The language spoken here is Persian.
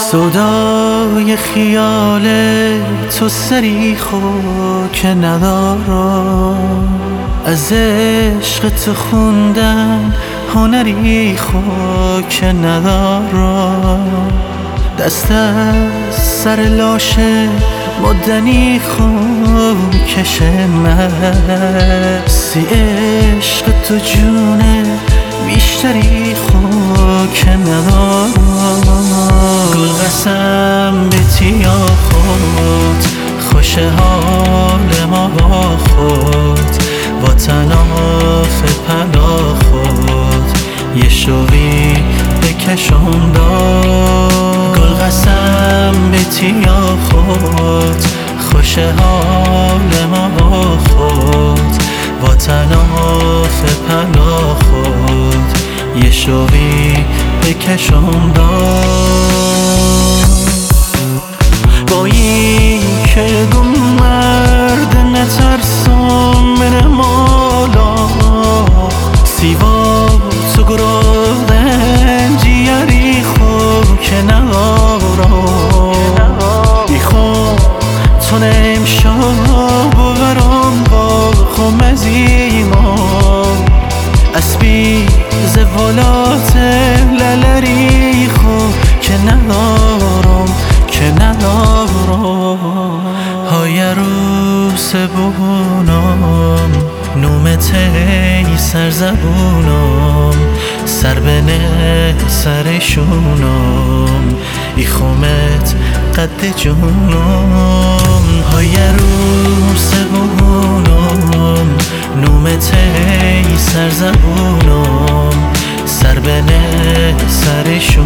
سودای خیال تو سری خو که ندارم، از عشق تو خوندن هنری خو که ندارم، دست از سر لاشه مدنی خوب کشه مرسی عشق تو جونه بیشتری خوب که ندارم. گل قسم به تیا خود خوش حال ما با خود با تناف پدا خود یه شوی بکشم داد. گل قسم به تیا خود خوش حال ما با خود با تناف پدا خود یه شوی بکشم داد. با این که دون مرد نترسم من مالا سیوا تو گرادن جیری خوب که ندارم بیخون تو نمشا بورم با خمزیمان اسبی زوالات للری خوب که ندارم های روس بونم نومته سر زبونم سر بنه سرشونم ای خومت قد جونم. های روس بونم نومته سر زبونم سر بنه سرشونم